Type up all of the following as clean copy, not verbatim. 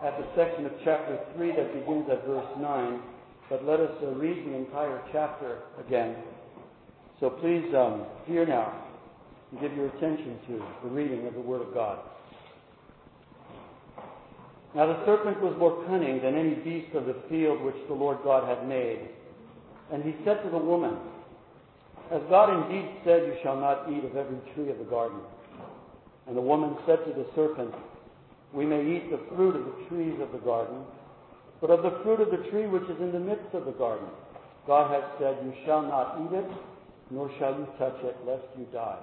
at the section of chapter 3 that begins at verse 9, but let us read the entire chapter again. So please hear now and give your attention to the reading of the Word of God. Now the serpent was more cunning than any beast of the field which the Lord God had made. And he said to the woman, "Has God indeed said, you shall not eat of every tree of the garden?" And the woman said to the serpent, "We may eat the fruit of the trees of the garden, but of the fruit of the tree which is in the midst of the garden, God has said, you shall not eat it, nor shall you touch it, lest you die."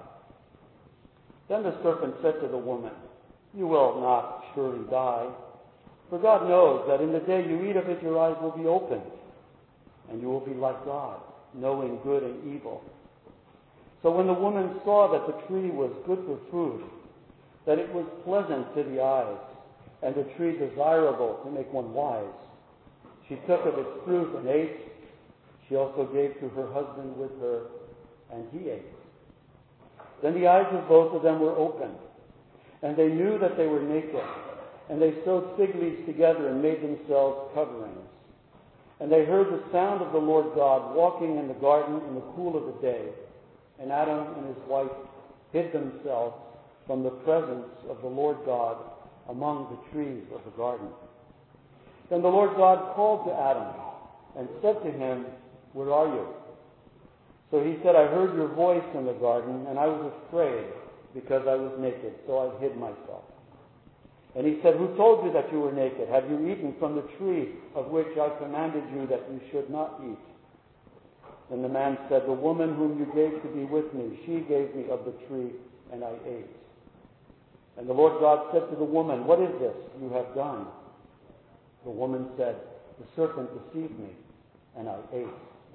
Then the serpent said to the woman, "You will not surely die, for God knows that in the day you eat of it, your eyes will be opened, and you will be like God, knowing good and evil." So when the woman saw that the tree was good for food, that it was pleasant to the eyes, and the tree desirable to make one wise, she took of its fruit and ate. She also gave to her husband with her, and he ate. Then the eyes of both of them were opened, and they knew that they were naked. And they sewed fig leaves together and made themselves coverings. And they heard the sound of the Lord God walking in the garden in the cool of the day. And Adam and his wife hid themselves from the presence of the Lord God among the trees of the garden. Then the Lord God called to Adam and said to him, "Where are you?" So he said, "I heard your voice in the garden, and I was afraid because I was naked, so I hid myself." And he said, "Who told you that you were naked? Have you eaten from the tree of which I commanded you that you should not eat?" Then the man said, "The woman whom you gave to be with me, she gave me of the tree, and I ate." And the Lord God said to the woman, "What is this you have done?" The woman said, "The serpent deceived me, and I ate."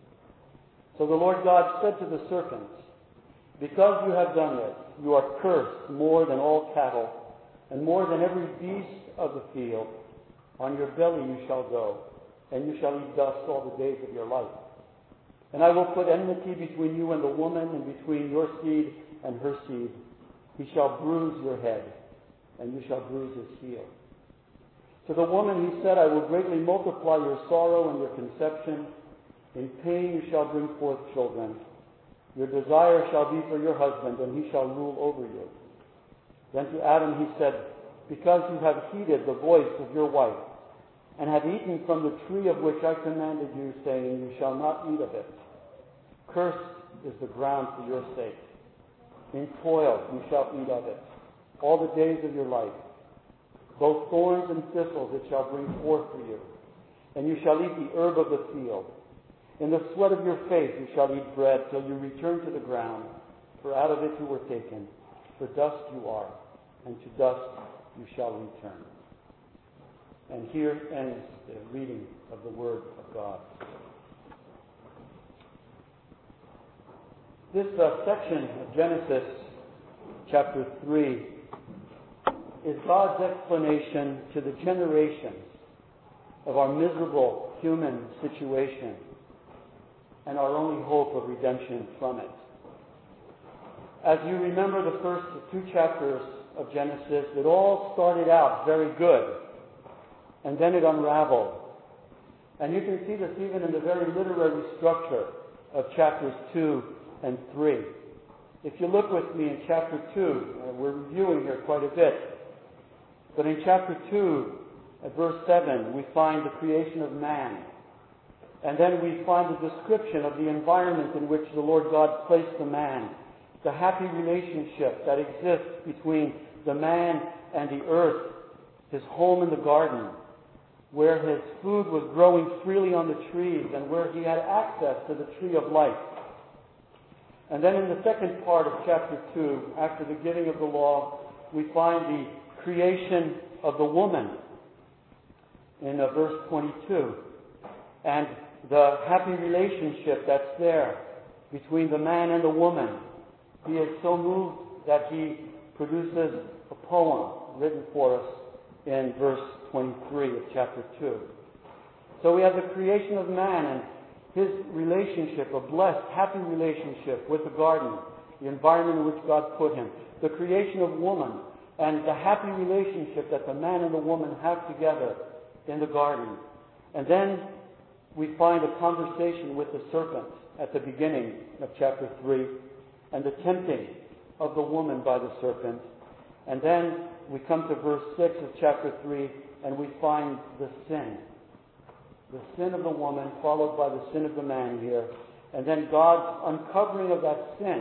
So the Lord God said to the serpent, "Because you have done this, you are cursed more than all cattle, and more than every beast of the field. On your belly you shall go, and you shall eat dust all the days of your life. And I will put enmity between you and the woman, and between your seed and her seed. He shall bruise your head, and you shall bruise his heel." To the woman he said, "I will greatly multiply your sorrow and your conception. In pain you shall bring forth children. Your desire shall be for your husband, and he shall rule over you." Then to Adam he said, "Because you have heeded the voice of your wife, and have eaten from the tree of which I commanded you, saying, you shall not eat of it. Cursed is the ground for your sake. In toil you shall eat of it, all the days of your life. Both thorns and thistles it shall bring forth for you, and you shall eat the herb of the field. In the sweat of your face you shall eat bread till you return to the ground, for out of it you were taken. For dust you are, and to dust you shall return." And here ends the reading of the Word of God. This section of Genesis chapter 3 is God's explanation to the generations of our miserable human situation and our only hope of redemption from it. As you remember the first two chapters of Genesis, it all started out very good, and then it unraveled. And you can see this even in the very literary structure of chapters 2 and 3. If you look with me in chapter 2, we're reviewing here quite a bit, but in chapter 2, at verse 7, we find the creation of man. And then we find the description of the environment in which the Lord God placed the man. The happy relationship that exists between the man and the earth, his home in the garden, where his food was growing freely on the trees and where he had access to the tree of life. And then in the second part of chapter 2, after the giving of the law, we find the creation of the woman in verse 22. And the happy relationship that's there between the man and the woman. He is so moved that he produces a poem written for us in verse 23 of chapter 2. So we have the creation of man and his relationship, a blessed, happy relationship with the garden, the environment in which God put him. The creation of woman, and the happy relationship that the man and the woman have together in the garden. And then we find a conversation with the serpent at the beginning of chapter 3, and the tempting of the woman by the serpent. And then we come to verse 6 of chapter 3, and we find the sin. The sin of the woman, followed by the sin of the man here. And then God's uncovering of that sin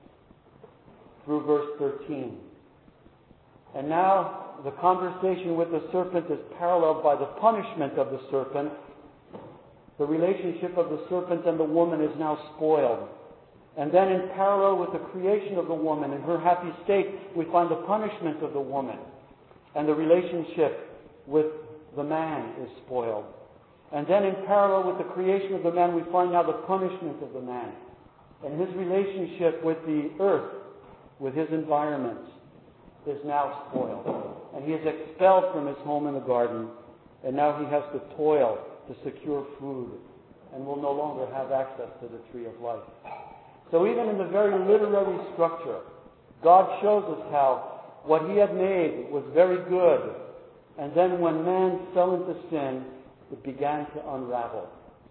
through verse 13. And now the conversation with the serpent is paralleled by the punishment of the serpent. The relationship of the serpent and the woman is now spoiled. And then in parallel with the creation of the woman in her happy state, we find the punishment of the woman. And the relationship with the man is spoiled. And then in parallel with the creation of the man, we find now the punishment of the man. And his relationship with the earth, with his environment, is now spoiled. And he is expelled from his home in the garden. And now he has to toil to secure food and will no longer have access to the tree of life. So even in the very literary structure, God shows us how what he had made was very good. And then when man fell into sin, it began to unravel.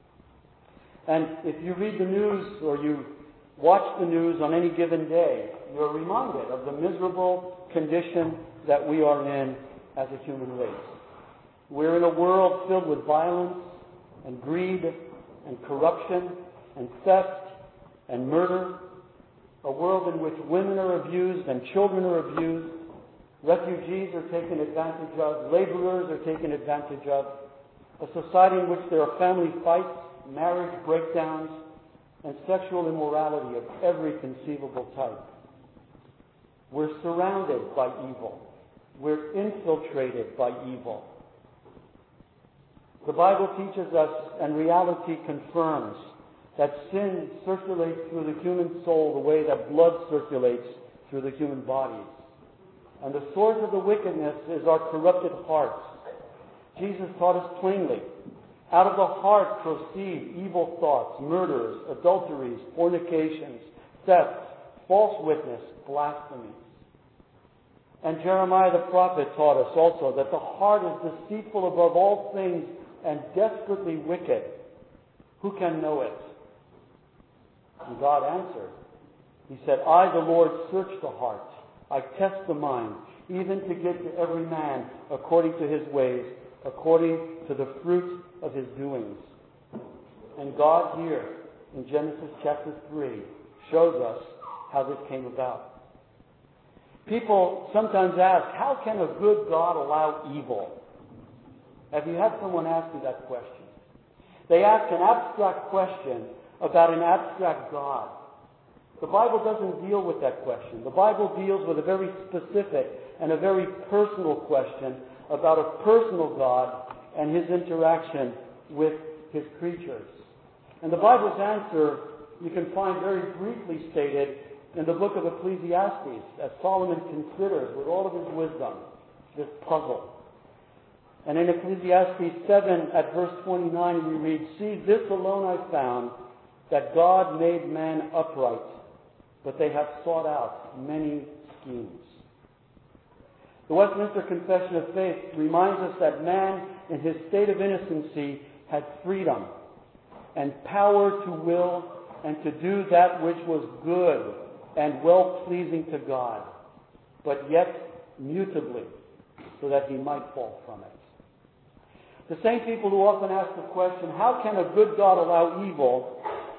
And if you read the news or you watch the news on any given day, you're reminded of the miserable condition that we are in as a human race. We're in a world filled with violence and greed and corruption and theft and murder. A world in which women are abused and children are abused. Refugees are taken advantage of. Laborers are taken advantage of. A society in which there are family fights, marriage breakdowns, and sexual immorality of every conceivable type. We're surrounded by evil. We're infiltrated by evil. The Bible teaches us, and reality confirms, that sin circulates through the human soul the way that blood circulates through the human bodies. And the source of the wickedness is our corrupted hearts. Jesus taught us plainly, out of the heart proceed evil thoughts, murders, adulteries, fornications, thefts, false witness, blasphemies. And Jeremiah the prophet taught us also that the heart is deceitful above all things and desperately wicked. Who can know it? And God answered. He said, I, the Lord, search the heart. I test the mind, even to give to every man according to his ways, according to the fruit of his doings. And God here, in Genesis chapter 3, shows us how this came about. People sometimes ask, how can a good God allow evil? Have you had someone ask you that question? They ask an abstract question about an abstract God. The Bible doesn't deal with that question. The Bible deals with a very specific and a very personal question about a personal God and his interaction with his creatures. And the Bible's answer you can find very briefly stated in the book of Ecclesiastes, as Solomon considers with all of his wisdom this puzzle. And in Ecclesiastes 7 at verse 29 we read, See, this alone I found, that God made man upright, but they have sought out many schemes. The Westminster Confession of Faith reminds us that man, in his state of innocency, had freedom and power to will and to do that which was good and well-pleasing to God, but yet mutably, so that he might fall from it. The same people who often ask the question, how can a good God allow evil,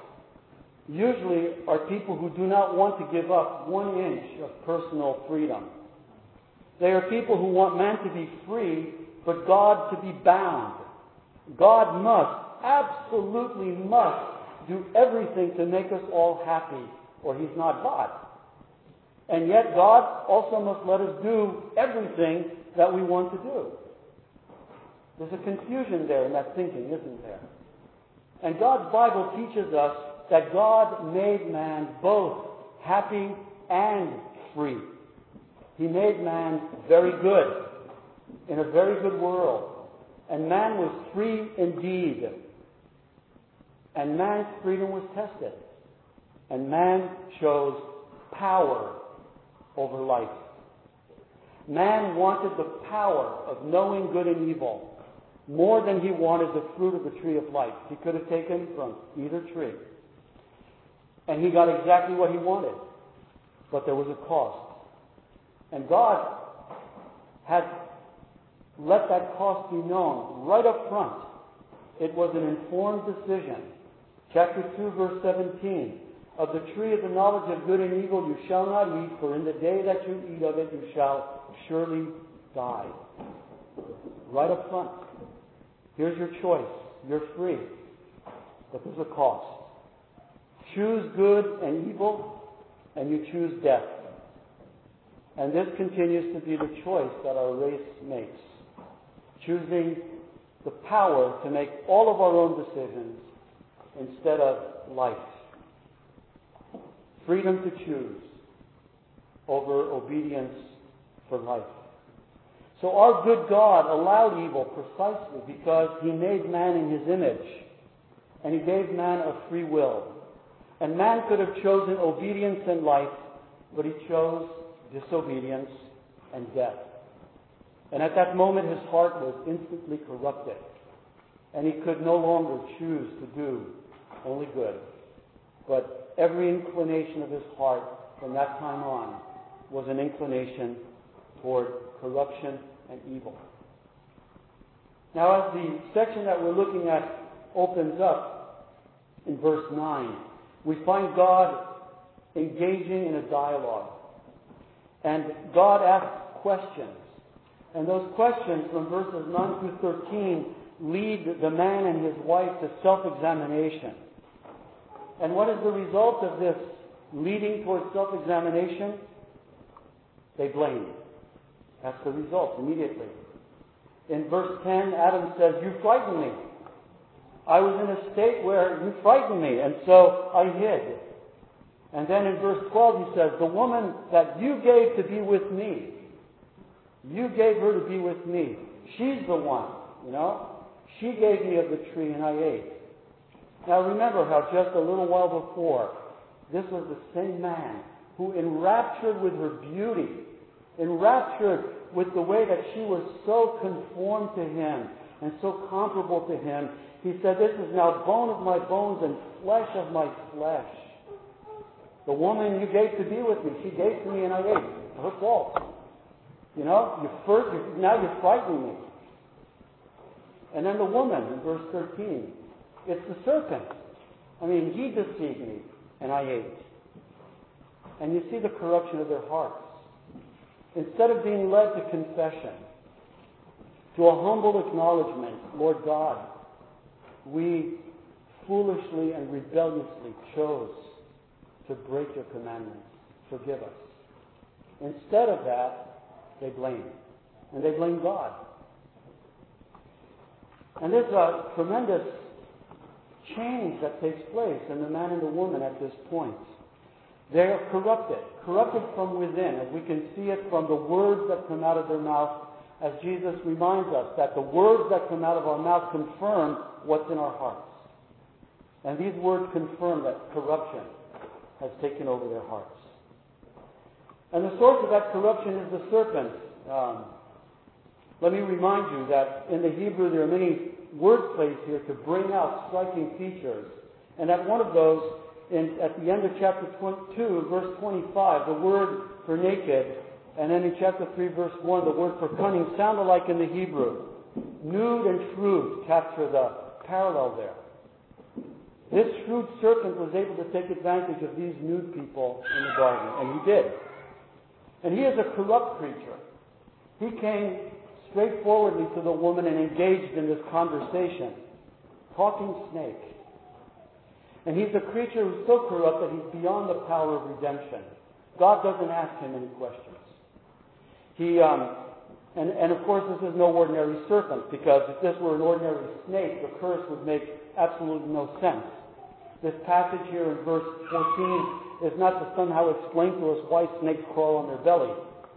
usually are people who do not want to give up 1 inch of personal freedom. They are people who want man to be free, but God to be bound. God must, absolutely must, do everything to make us all happy, or he's not God. And yet God also must let us do everything that we want to do. There's a confusion there in that thinking, isn't there? And God's Bible teaches us that God made man both happy and free. He made man very good, in a very good world. And man was free indeed. And man's freedom was tested. And man chose power over life. Man wanted the power of knowing good and evil more than he wanted the fruit of the tree of life. He could have taken from either tree. And he got exactly what he wanted. But there was a cost. And God had let that cost be known right up front. It was an informed decision. Chapter 2, verse 17. Of the tree of the knowledge of good and evil you shall not eat, for in the day that you eat of it you shall surely die. Right up front. Here's your choice. You're free. But there's a cost. Choose good and evil, and you choose death. And this continues to be the choice that our race makes. Choosing the power to make all of our own decisions instead of life. Freedom to choose over obedience for life. So our good God allowed evil precisely because He made man in His image. And He gave man a free will. And man could have chosen obedience and life, but he chose disobedience and death. And at that moment his heart was instantly corrupted. And he could no longer choose to do only good. But every inclination of his heart from that time on was an inclination toward corruption and evil. Now as the section that we're looking at opens up in verse 9, we find God engaging in a dialogue. And God asks questions. And those questions from verses 9 through 13 lead the man and his wife to self-examination. And what is the result of this leading towards self-examination? They blame. That's the result immediately. In verse 10, Adam says, "You frightened me. I was in a state where you frightened me, and so I hid." And then in verse 12 he says, "The woman that you gave to be with me, you gave her to be with me. She's the one, She gave me of the tree and I ate." Now remember how just a little while before, this was the same man who, enraptured with her beauty, enraptured with the way that she was so conformed to him and so comparable to him, he said, "This is now bone of my bones and flesh of my flesh. The woman you gave to be with me, she gave to me and I ate." Her fault. Now you're frightening me. And then the woman in verse 13. It's the serpent. He deceived me and I ate. And you see the corruption of their hearts. Instead of being led to confession, to a humble acknowledgement, "Lord God, we foolishly and rebelliously chose to break your commandments. Forgive us." Instead of that, they blame. And they blame God. And there's a tremendous change that takes place in the man and the woman at this point. They are corrupted from within, as we can see it from the words that come out of their mouth, as Jesus reminds us that the words that come out of our mouth confirm what's in our hearts. And these words confirm that corruption has taken over their hearts. And the source of that corruption is the serpent. Let me remind you that in the Hebrew there are many word plays here to bring out striking features. And at one of those, at the end of chapter 2, verse 25, the word for naked, and then in chapter 3, verse 1, the word for cunning sound alike in the Hebrew. Nude and shrewd capture the parallel there. This shrewd serpent was able to take advantage of these nude people in the garden, and he did. And he is a corrupt creature. He came straightforwardly to the woman and engaged in this conversation. Talking snake. And he's a creature who's so corrupt that he's beyond the power of redemption. God doesn't ask him any questions. And of course this is no ordinary serpent, because if this were an ordinary snake, the curse would make absolutely no sense. This passage here in verse 14 is not to somehow explain to us why snakes crawl on their belly.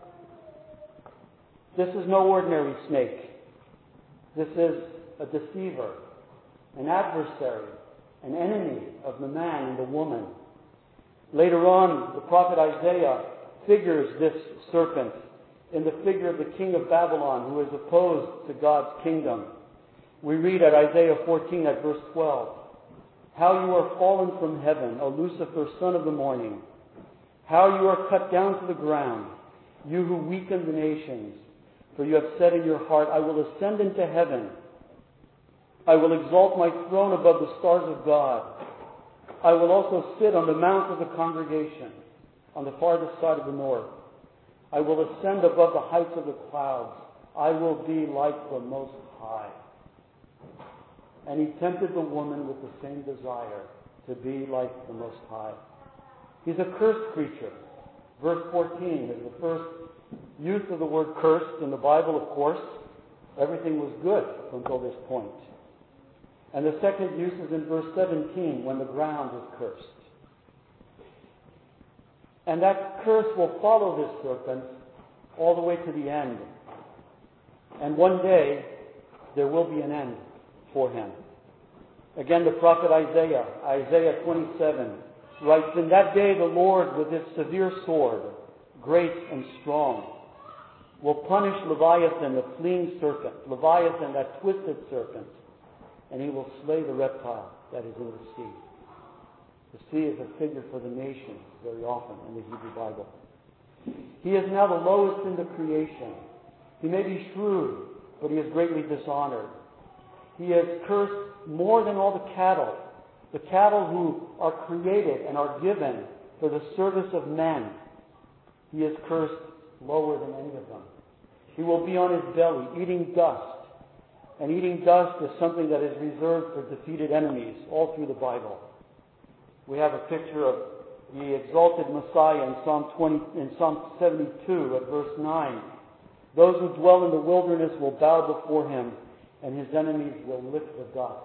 This is no ordinary snake. This is a deceiver, an adversary, an enemy of the man and the woman. Later on, the prophet Isaiah figures this serpent in the figure of the king of Babylon who is opposed to God's kingdom. We read at Isaiah 14 at verse 12, "How you are fallen from heaven, O Lucifer, son of the morning. How you are cut down to the ground, you who weaken the nations. For you have said in your heart, I will ascend into heaven. I will exalt my throne above the stars of God. I will also sit on the mount of the congregation, on the farthest side of the north. I will ascend above the heights of the clouds. I will be like the Most High." And he tempted the woman with the same desire, to be like the Most High. He's a cursed creature. Verse 14 is the first use of the word cursed in the Bible, of course. Everything was good up until this point. And the second use is in verse 17, when the ground is cursed. And that curse will follow this serpent all the way to the end. And one day, there will be an end for him. Again, the prophet Isaiah 27, writes, "In that day the Lord with his severe sword, great and strong, will punish Leviathan, the fleeing serpent, Leviathan, that twisted serpent, and he will slay the reptile that is in the sea." The sea is a figure for the nations very often in the Hebrew Bible. He is now the lowest in the creation. He may be shrewd, but he is greatly dishonored. He is cursed more than all the cattle who are created and are given for the service of men. He is cursed lower than any of them. He will be on his belly, eating dust. And eating dust is something that is reserved for defeated enemies all through the Bible. We have a picture of the exalted Messiah in Psalm 72 at verse 9. "Those who dwell in the wilderness will bow before him, and his enemies will lick the dust."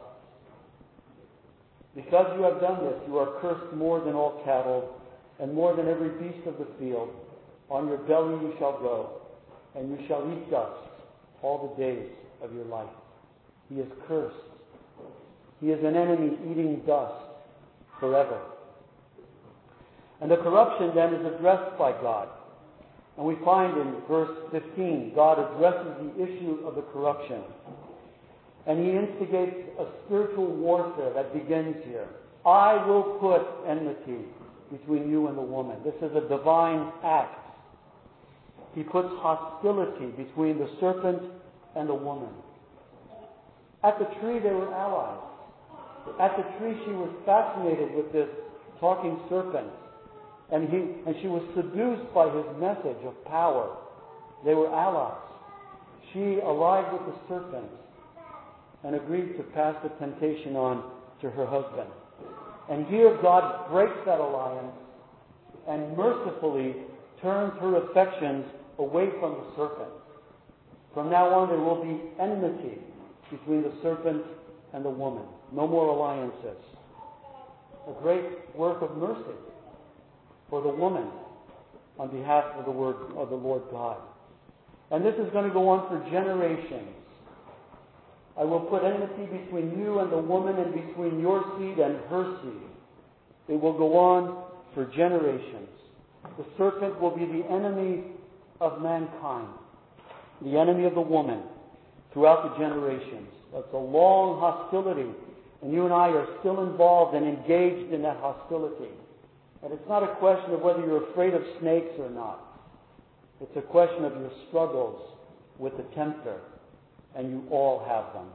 Because you have done this, you are cursed more than all cattle, and more than every beast of the field. On your belly you shall go, and you shall eat dust all the days of your life. He is cursed. He is an enemy eating dust forever. And the corruption then is addressed by God. And we find in verse 15, God addresses the issue of the corruption. And he instigates a spiritual warfare that begins here. "I will put enmity between you and the woman." This is a divine act. He puts hostility between the serpent and the woman. At the tree they were allies. At the tree she was fascinated with this talking serpent. And she was seduced by his message of power. They were allies. She allied with the serpent and agreed to pass the temptation on to her husband. And here God breaks that alliance and mercifully turns her affections away from the serpent. From now on there will be enmity between the serpent and the woman. No more alliances. A great work of mercy for the woman on behalf of the Lord God. And this is going to go on for generations. "I will put enmity between you and the woman, and between your seed and her seed." It will go on for generations. The serpent will be the enemy of mankind, the enemy of the woman throughout the generations. It's a long hostility, and you and I are still involved and engaged in that hostility. And it's not a question of whether you're afraid of snakes or not. It's a question of your struggles with the tempter. And you all have them.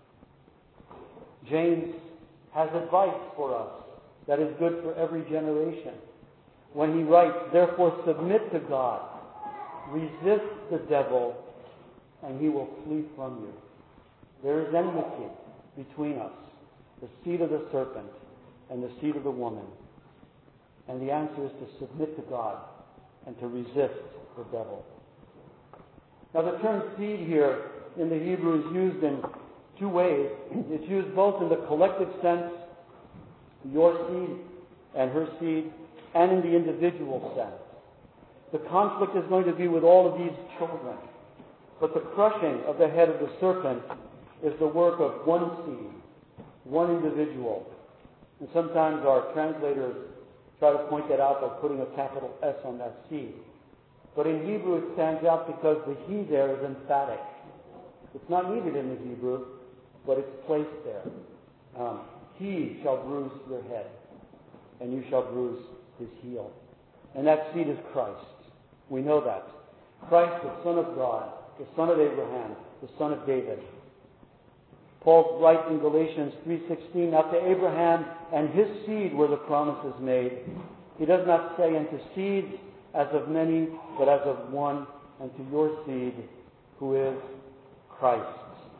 James has advice for us that is good for every generation. When he writes, "Therefore submit to God, resist the devil, and he will flee from you." There is enmity between us, the seed of the serpent and the seed of the woman. And the answer is to submit to God and to resist the devil. Now the term seed here in the Hebrew is used in two ways. It's used both in the collective sense, your seed and her seed, and in the individual sense. The conflict is going to be with all of these children. But the crushing of the head of the serpent is the work of one seed, one individual. And sometimes our translators try to point that out by putting a capital S on that seed. But in Hebrew it stands out because the he there is emphatic. It's not needed in the Hebrew, but it's placed there. He shall bruise your head, and you shall bruise his heel. And that seed is Christ. We know that. Christ, the Son of God, the Son of Abraham, the Son of David. Paul writes in Galatians 3:16, now to Abraham and his seed were the promises made. He does not say unto seeds as of many, but as of one, and to your seed, who is Christ.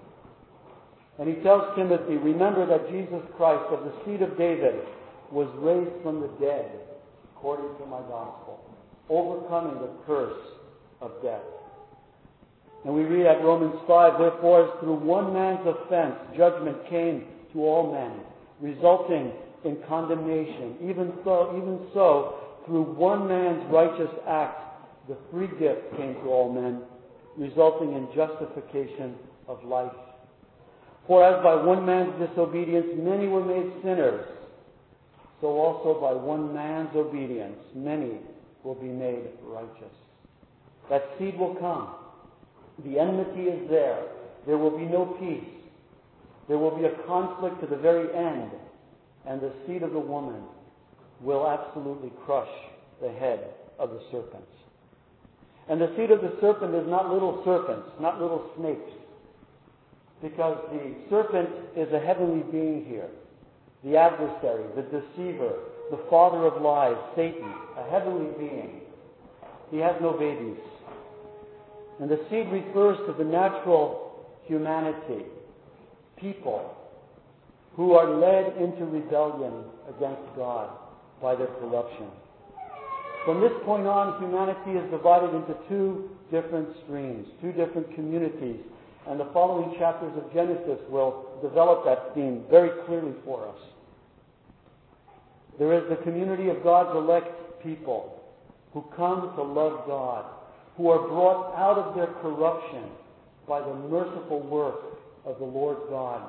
And he tells Timothy, remember that Jesus Christ, of the seed of David, was raised from the dead, according to my gospel, overcoming the curse of death. And we read at Romans 5, therefore, as through one man's offense, judgment came to all men, resulting in condemnation. Even so, through one man's righteous act, the free gift came to all men, resulting in justification of life. For as by one man's disobedience many were made sinners, so also by one man's obedience many will be made righteous. That seed will come. The enmity is there. There will be no peace. There will be a conflict to the very end. And the seed of the woman will absolutely crush the head of the serpent. And the seed of the serpent is not little serpents, not little snakes. Because the serpent is a heavenly being here. The adversary, the deceiver, the father of lies, Satan, a heavenly being. He has no babies. And the seed refers to the natural humanity, people who are led into rebellion against God by their corruption. From this point on, humanity is divided into two different streams, two different communities. And the following chapters of Genesis will develop that theme very clearly for us. There is the community of God's elect people who come to love God, who are brought out of their corruption by the merciful work of the Lord God.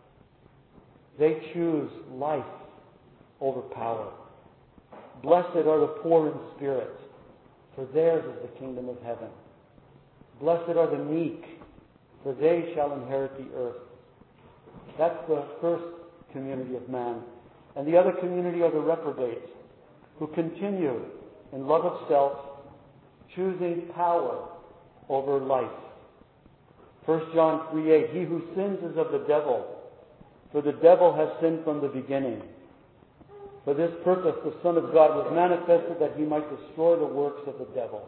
They choose life over power. Blessed are the poor in spirit, for theirs is the kingdom of heaven. Blessed are the meek, for they shall inherit the earth. That's the first community of man. And the other community are the reprobates, who continue in love of self, choosing power over life. 1 John 3:8, he who sins is of the devil, for the devil has sinned from the beginning. For this purpose the Son of God was manifested, that he might destroy the works of the devil.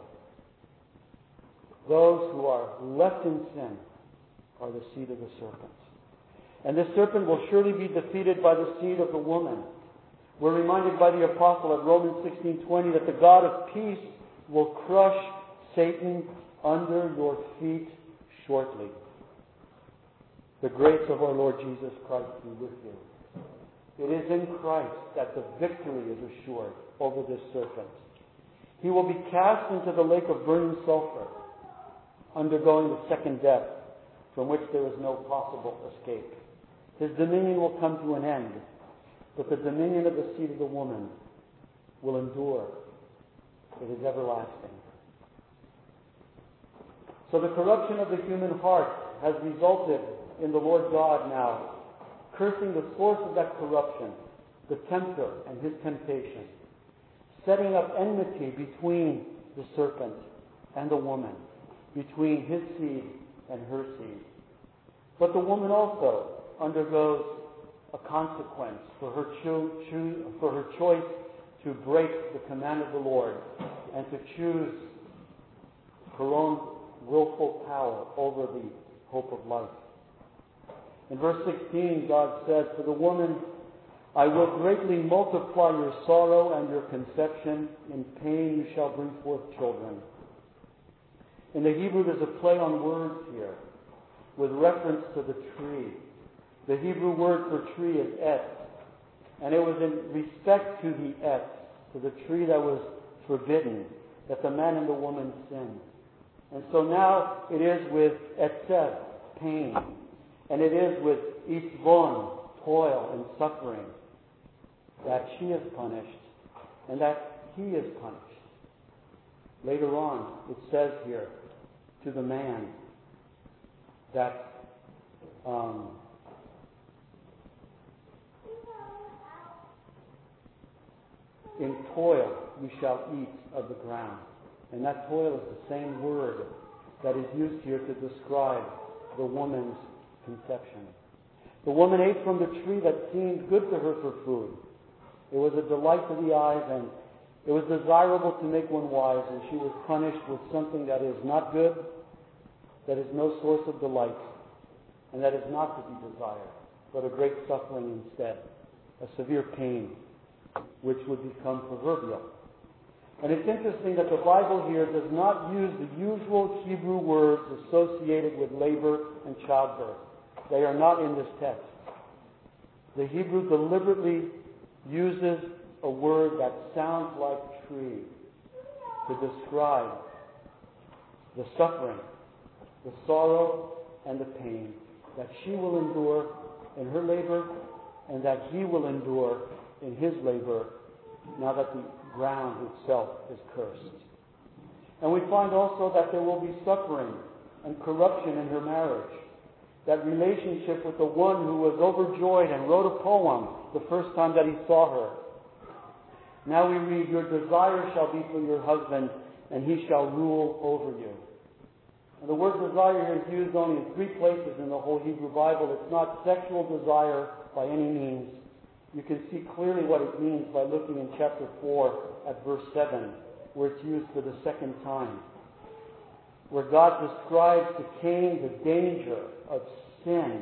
Those who are left in sin are the seed of the serpent. And this serpent will surely be defeated by the seed of the woman. We're reminded by the apostle at Romans 16:20 that the God of peace will crush Satan under your feet shortly. The grace of our Lord Jesus Christ be with you. It is in Christ that the victory is assured over this serpent. He will be cast into the lake of burning sulfur, undergoing the second death, from which there is no possible escape. His dominion will come to an end, but the dominion of the seed of the woman will endure. It is everlasting. So the corruption of the human heart has resulted in the Lord God now cursing the source of that corruption, the tempter and his temptation, setting up enmity between the serpent and the woman, between his seed and her seed. But the woman also undergoes a consequence for her choice to break the command of the Lord and to choose her own willful power over the hope of life. In verse 16, God says, to the woman, I will greatly multiply your sorrow and your conception. In pain you shall bring forth children. In the Hebrew, there's a play on words here with reference to the tree. The Hebrew word for tree is etz, and it was in respect to the etz, to the tree that was forbidden, that the man and the woman sinned. And so now it is with etzeth, pain, and it is with isvon, toil and suffering, that she is punished and that he is punished. Later on, it says here to the man that in toil you shall eat of the ground. And that toil is the same word that is used here to describe the woman's conception. The woman ate from the tree that seemed good to her for food. It was a delight to the eyes, and it was desirable to make one wise, and she was punished with something that is not good, that is no source of delight, and that is not to be desired, but a great suffering instead, a severe pain, which would become proverbial. And it's interesting that the Bible here does not use the usual Hebrew words associated with labor and childbirth. They are not in this text. The Hebrew deliberately uses a word that sounds like tree to describe the suffering, the sorrow, and the pain that she will endure in her labor and that he will endure in his labor now that the ground itself is cursed. And we find also that there will be suffering and corruption in her marriage. That relationship with the one who was overjoyed and wrote a poem the first time that he saw her. Now we read, your desire shall be for your husband, and he shall rule over you. And the word desire is used only in 3 places in the whole Hebrew Bible. It's not sexual desire by any means. You can see clearly what it means by looking in chapter 4 at verse 7, where it's used for the second time. Where God describes to Cain the danger of sin.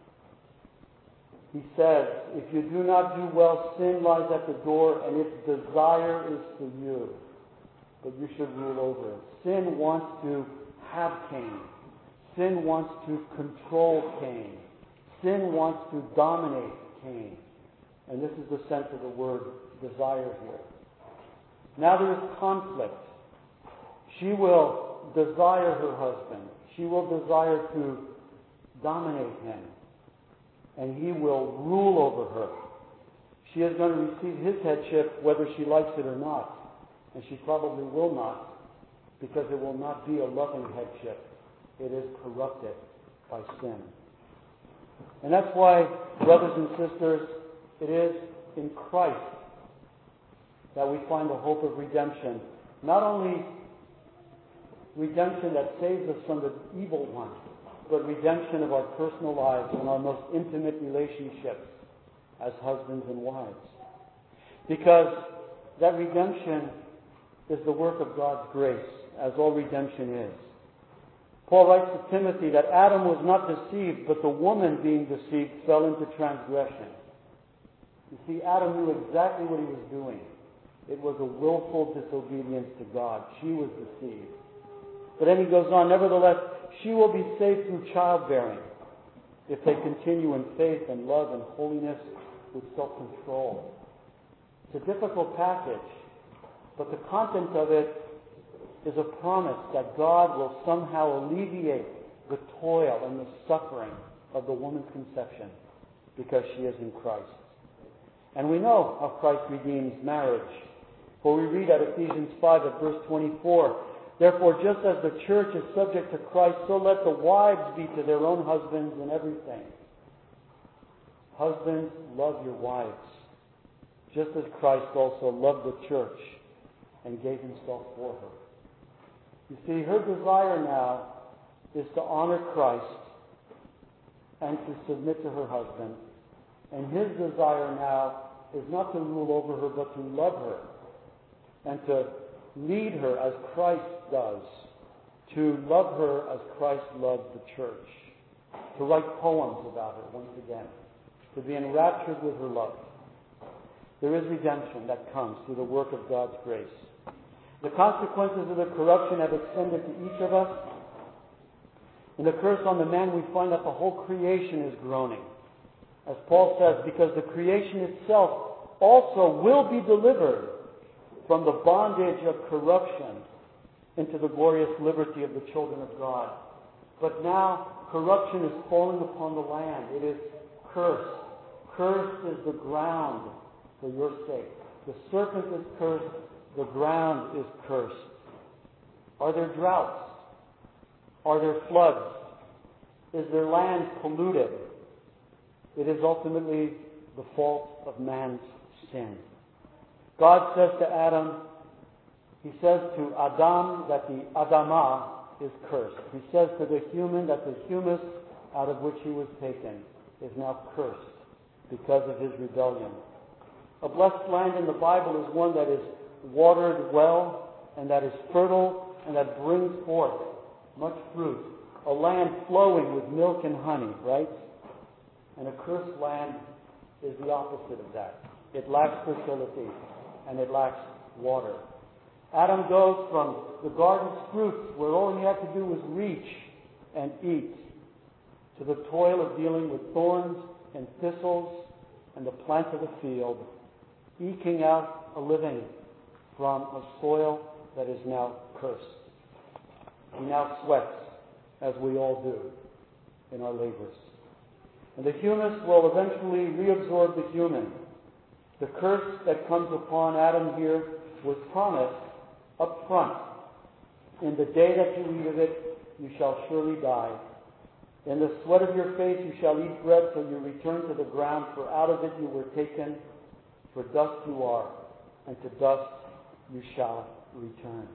He says, if you do not do well, sin lies at the door, and its desire is for you, but you should rule over it. Sin wants to have Cain. Sin wants to control Cain. Sin wants to dominate Cain. And this is the sense of the word desire here. Now there is conflict. She will desire her husband. She will desire to dominate him. And he will rule over her. She is going to receive his headship whether she likes it or not. And she probably will not, because it will not be a loving headship. It is corrupted by sin. And that's why, brothers and sisters, it is in Christ that we find the hope of redemption. Not only redemption that saves us from the evil one, but redemption of our personal lives and our most intimate relationships as husbands and wives. Because that redemption is the work of God's grace, as all redemption is. Paul writes to Timothy that Adam was not deceived, but the woman being deceived fell into transgression. You see, Adam knew exactly what he was doing. It was a willful disobedience to God. She was deceived. But then he goes on, nevertheless, she will be saved through childbearing if they continue in faith and love and holiness with self-control. It's a difficult passage, but the content of it is a promise that God will somehow alleviate the toil and the suffering of the woman's conception because she is in Christ. And we know how Christ redeems marriage. For we read at Ephesians 5 at verse 24, therefore, just as the church is subject to Christ, so let the wives be to their own husbands in everything. Husbands, love your wives, just as Christ also loved the church and gave himself for her. You see, her desire now is to honor Christ and to submit to her husband. And his desire now is not to rule over her, but to love her and to lead her as Christ does, to love her as Christ loved the church, to write poems about her once again, to be enraptured with her love. There is redemption that comes through the work of God's grace. The consequences of the corruption have extended to each of us. In the curse on the man, we find that the whole creation is groaning. As Paul says, because the creation itself also will be delivered from the bondage of corruption into the glorious liberty of the children of God. But now corruption is falling upon the land. It is cursed. Cursed is the ground for your sake. The serpent is cursed. The ground is cursed. Are there droughts? Are there floods? Is their land polluted? It is ultimately the fault of man's sin. God says to Adam, He says to Adam that the Adamah is cursed. He says to the human that the humus out of which he was taken is now cursed because of his rebellion. A blessed land in the Bible is one that is watered well and that is fertile and that brings forth much fruit. A land flowing with milk and honey, right? And a cursed land is the opposite of that. It lacks fertility and it lacks water. Adam goes from the garden's fruits, where all he had to do was reach and eat, to the toil of dealing with thorns and thistles and the plants of the field, eking out a living from a soil that is now cursed. He now sweats, as we all do in our labors. And the humus will eventually reabsorb the human. The curse that comes upon Adam here was promised up front. In the day that you eat of it, you shall surely die. In the sweat of your face you shall eat bread till you return to the ground, for out of it you were taken, for dust you are, and to dust you shall return.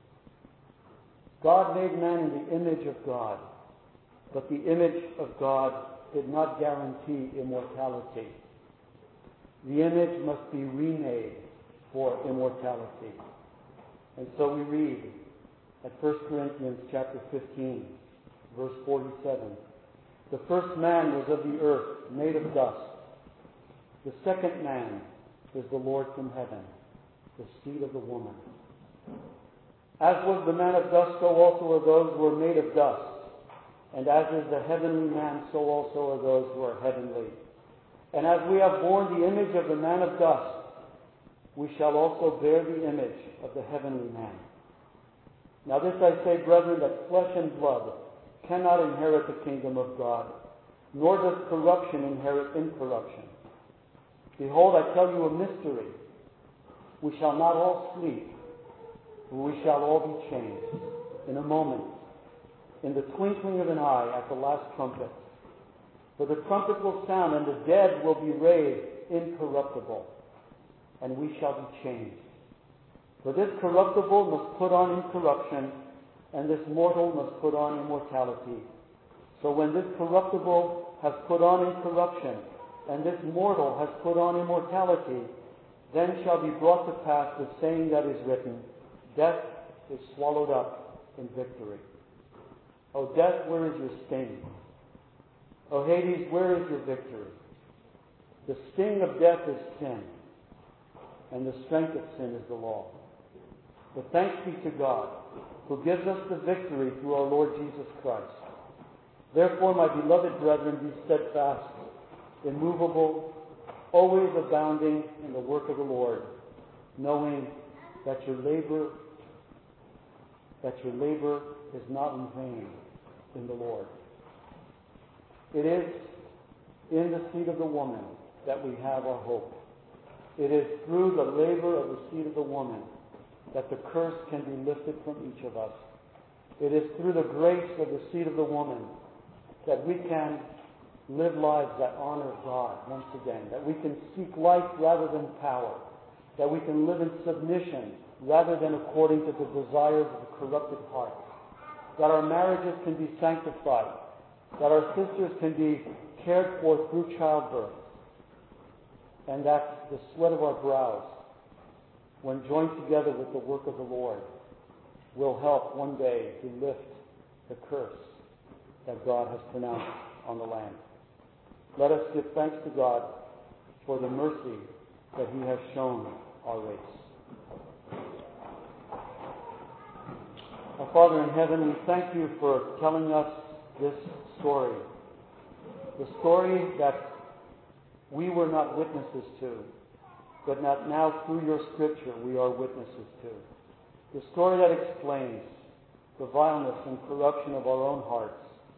God made man in the image of God, but the image of God did not guarantee immortality. The image must be remade for immortality. And so we read at 1 Corinthians chapter 15, verse 47. The first man was of the earth, made of dust. The second man is the Lord from heaven, the seed of the woman. As was the man of dust, so also are those who are made of dust. And as is the heavenly man, so also are those who are heavenly. And as we have borne the image of the man of dust, we shall also bear the image of the heavenly man. Now this I say, brethren, that flesh and blood cannot inherit the kingdom of God, nor does corruption inherit incorruption. Behold, I tell you a mystery. We shall not all sleep, but we shall all be changed in a moment, in the twinkling of an eye, at the last trumpet. For the trumpet will sound, and the dead will be raised incorruptible, and we shall be changed. For this corruptible must put on incorruption, and this mortal must put on immortality. So when this corruptible has put on incorruption, and this mortal has put on immortality, then shall be brought to pass the saying that is written, death is swallowed up in victory. O death, where is your sting? O Hades, where is your victory? The sting of death is sin, and the strength of sin is the law. But thanks be to God, who gives us the victory through our Lord Jesus Christ. Therefore, my beloved brethren, be steadfast, immovable, always abounding in the work of the Lord, knowing that your labor is not in vain in the Lord. It is in the seed of the woman that we have our hope. It is through the labor of the seed of the woman that the curse can be lifted from each of us. It is through the grace of the seed of the woman that we can live lives that honor God once again, that we can seek life rather than power, that we can live in submission rather than according to the desires of a corrupted heart, that our marriages can be sanctified, that our sisters can be cared for through childbirth, and that the sweat of our brows, when joined together with the work of the Lord, will help one day to lift the curse that God has pronounced on the land. Let us give thanks to God for the mercy that He has shown our race. Our Father in heaven, we thank You for telling us this story. The story that we were not witnesses to, but that now through Your Scripture we are witnesses to. The story that explains the vileness and corruption of our own hearts,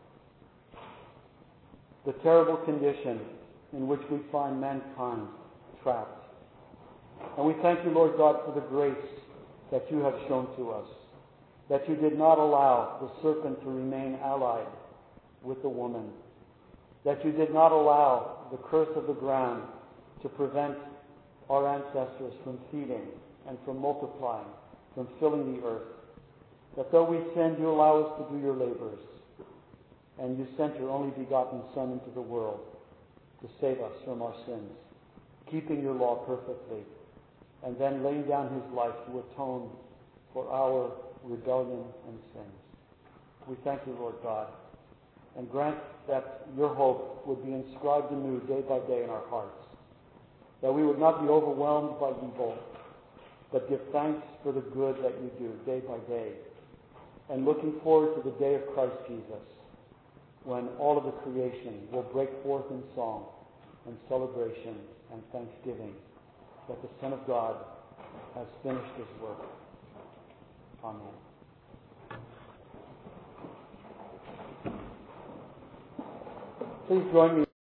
the terrible condition in which we find mankind trapped. And we thank You, Lord God, for the grace that You have shown to us. that you did not allow the serpent to remain allied with the woman, that you did not allow the curse of the ground to prevent our ancestors from feeding and from multiplying, from filling the earth, that though we sinned, you allow us to do your labors, and you sent your only begotten Son into the world to save us from our sins, keeping your law perfectly, and then laying down his life to atone for our rebellion and sins. We thank you, Lord God, and grant that your hope would be inscribed anew day by day in our hearts, that we would not be overwhelmed by evil, but give thanks for the good that you do day by day, and looking forward to the day of Christ Jesus, when all of the creation will break forth in song and celebration and thanksgiving that the Son of God has finished his work. Amen. Please join me.